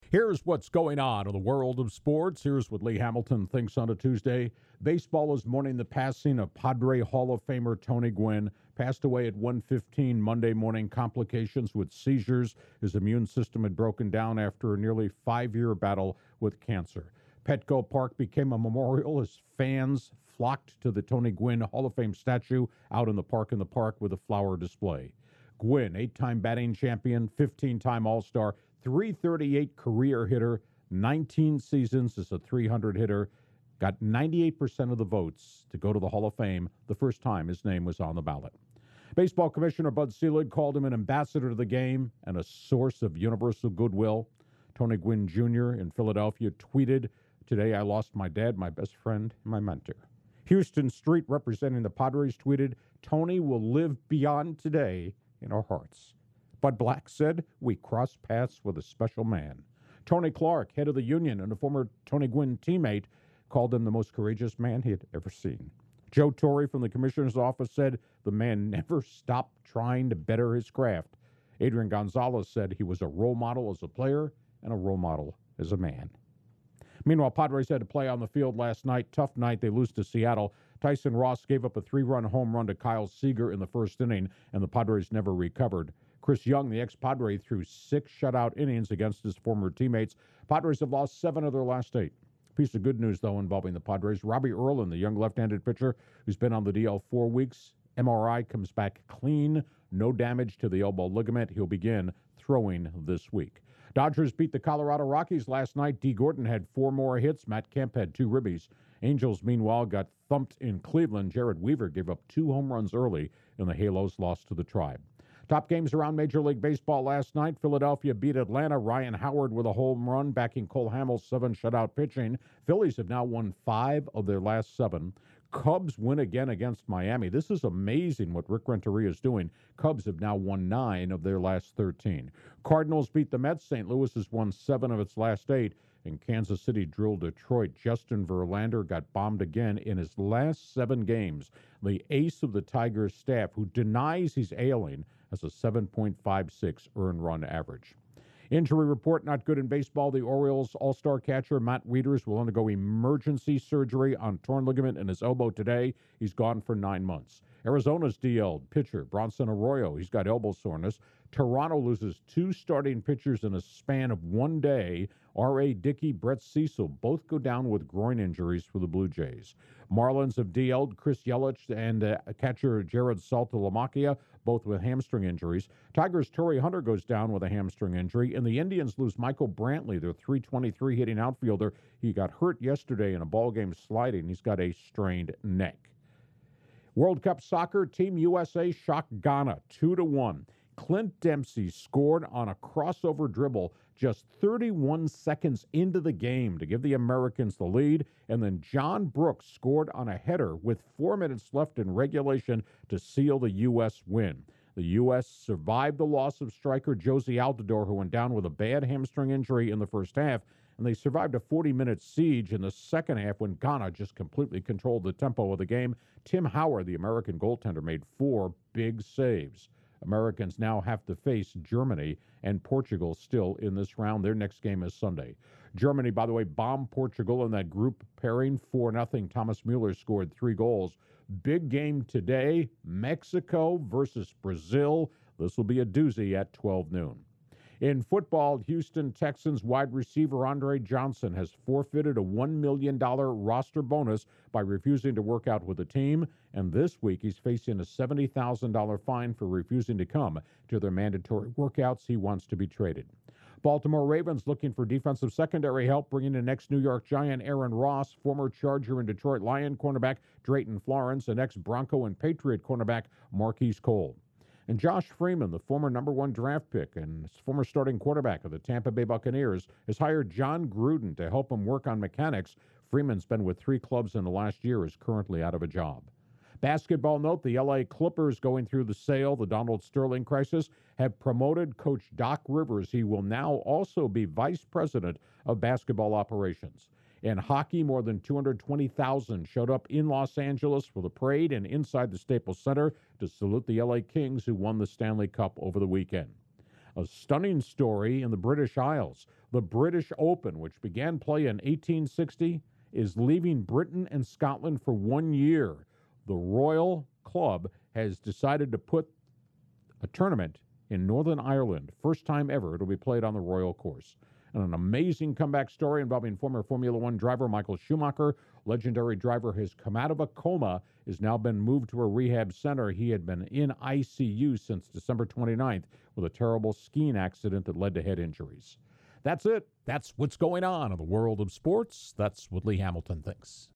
Here's what's going on in the world of sports. Here's what Lee Hamilton thinks on a Tuesday. Baseball is mourning the passing of Padre Hall of Famer Tony Gwynn. Passed away at 1:15 Monday morning, complications with seizures. His immune system had broken down after a nearly 5-year battle with cancer. Petco Park became a memorial as fans flocked to the Tony Gwynn Hall of Fame statue out in the park with a flower display. Gwynn, 8-time batting champion, 15-time All-Star, .338 career hitter, 19 seasons as a .300 hitter, got 98% of the votes to go to the Hall of Fame the first time his name was on the ballot. Baseball Commissioner Bud Selig called him an ambassador to the game and a source of universal goodwill. Tony Gwynn Jr. in Philadelphia tweeted, "Today I lost my dad, my best friend, and my mentor." Houston Street, representing the Padres, tweeted, "Tony will live beyond today in our hearts." Bud Black said, "We crossed paths with a special man." Tony Clark, head of the union and a former Tony Gwynn teammate, called him the most courageous man he had ever seen. Joe Torre from the commissioner's office said the man never stopped trying to better his craft. Adrian Gonzalez said he was a role model as a player and a role model as a man. Meanwhile, Padres had to play on the field last night. Tough night. They lose to Seattle. Tyson Ross gave up a 3-run home run to Kyle Seager in the first inning, and the Padres never recovered. Chris Young, the ex-Padre, threw 6 shutout innings against his former teammates. Padres have lost 7 of their last 8. Piece of good news, though, involving the Padres. Robbie Erlin, the young left-handed pitcher who's been on the DL 4 weeks. MRI comes back clean. No damage to the elbow ligament. He'll begin throwing this week. Dodgers beat the Colorado Rockies last night. D. Gordon had 4 more hits. Matt Kemp had 2 ribbies. Angels, meanwhile, got thumped in Cleveland. Jared Weaver gave up 2 home runs early, and the Halos lost to the Tribe. Top games around Major League Baseball last night. Philadelphia beat Atlanta. Ryan Howard with a home run, backing Cole Hamels' 7 shutout pitching. Phillies have now won 5 of their last 7. Cubs win again against Miami. This is amazing what Rick Renteria is doing. Cubs have now won 9 of their last 13. Cardinals beat the Mets. St. Louis has won 7 of its last 8. And Kansas City drilled Detroit. Justin Verlander got bombed again in his last 7 games. The ace of the Tigers staff, who denies he's ailing, has a 7.56 earned run average. Injury report not good in baseball. The Orioles all-star catcher Matt Wieters will undergo emergency surgery on torn ligament in his elbow today. He's gone for 9 months. Arizona's DL'd pitcher Bronson Arroyo. He's got elbow soreness. Toronto loses 2 starting pitchers in a span of 1 day. R.A. Dickey, Brett Cecil both go down with groin injuries for the Blue Jays. Marlins have DL'd Chris Yelich and catcher Jared Saltalamacchia, both with hamstring injuries. Tigers' Torrey Hunter goes down with a hamstring injury, and the Indians lose Michael Brantley, their .323 hitting outfielder. He got hurt yesterday in a ballgame sliding. He's got a strained neck. World Cup soccer, Team USA shocked Ghana 2-1. Clint Dempsey scored on a crossover dribble just 31 seconds into the game to give the Americans the lead, and then John Brooks scored on a header with 4 minutes left in regulation to seal the U.S. win. The U.S. survived the loss of striker Josie Altidore, who went down with a bad hamstring injury in the first half, and they survived a 40-minute siege in the second half when Ghana just completely controlled the tempo of the game. Tim Howard, the American goaltender, made 4 big saves. Americans now have to face Germany and Portugal still in this round. Their next game is Sunday. Germany, by the way, bombed Portugal in that group pairing 4-0. Thomas Mueller scored 3 goals. Big game today, Mexico versus Brazil. This will be a doozy at 12 noon. In football, Houston Texans wide receiver Andre Johnson has forfeited a $1 million roster bonus by refusing to work out with the team, and this week he's facing a $70,000 fine for refusing to come to their mandatory workouts. He wants to be traded. Baltimore Ravens looking for defensive secondary help, bringing in ex-New York Giant Aaron Ross, former Charger and Detroit Lion cornerback Drayton Florence, and ex-Bronco and Patriot cornerback Marquise Cole. And Josh Freeman, the former number 1 draft pick and former starting quarterback of the Tampa Bay Buccaneers, has hired John Gruden to help him work on mechanics. Freeman's been with 3 clubs in the last year, is currently out of a job. Basketball note, the L.A. Clippers, going through the sale, the Donald Sterling crisis, have promoted Coach Doc Rivers. He will now also be vice president of basketball operations. In hockey, more than 220,000 showed up in Los Angeles for the parade and inside the Staples Center to salute the LA Kings, who won the Stanley Cup over the weekend. A stunning story in the British Isles. The British Open, which began play in 1860, is leaving Britain and Scotland for 1 year. The Royal Club has decided to put a tournament in Northern Ireland. First time ever it'll be played on the Royal Course. And an amazing comeback story involving former Formula One driver Michael Schumacher. Legendary driver has come out of a coma, has now been moved to a rehab center. He had been in ICU since December 29th with a terrible skiing accident that led to head injuries. That's it. That's what's going on in the world of sports. That's what Lee Hamilton thinks.